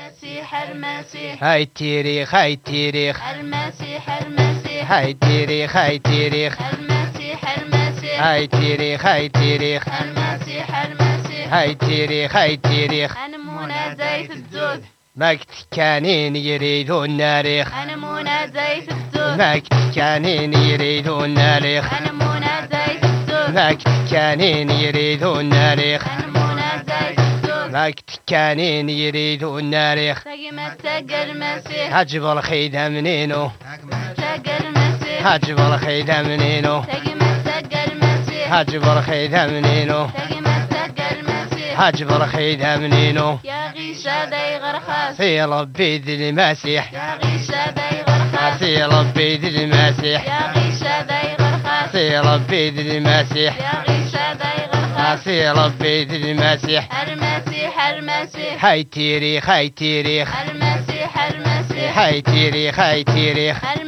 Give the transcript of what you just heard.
المسيح المسيح هاي التاريخ هاي التاريخ المسيح المسيح هاي التاريخ هاي التاريخ المسيح المسيح هاي التاريخ هاي التاريخ المسيح المسيح هاي التاريخ هاي التاريخ أنا منى زيت الدود مقت كانين يريدون ناريخ أنا منى زيت الدود مقت كانين يريدون ناريخ أنا منى زيت الدود مقت كانين يريدون ناريخ أنا منى زيت الدود مقت كانين يريدون ناريخ تقمت تق المسيح هجب الخيدة منينو تق المسيح هجب الخيدة منينو تقمت تق المسيح هجب الخيدة منينو تقمت تق المسيح هجب الخيدة منينو يا غيشة دي غرخاس في ربي ذي المسيح يا غيشة دي غرخاس في ربي ذي المسيح يا غيشة دي غرخاس في ربي ذي المسيح يا غيشة دي غرخاس في ربي ذي المسيح المسيح المسيح هاي تاريخ هاي تاريخ المسيح المسيح هاي تاريخ هاي تاريخ